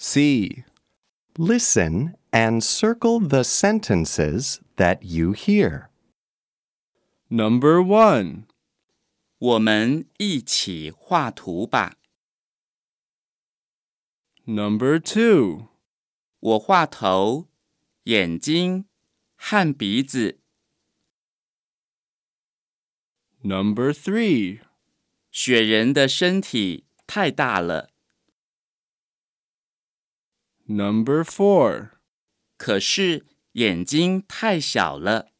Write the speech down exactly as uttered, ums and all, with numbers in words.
C. Listen and circle the sentences that you hear. Number one. 我们一起画图吧。 Number two. 我画头、眼睛和鼻子。 Number three. 雪人的身体太大了。 Number four. 可是眼睛太小了。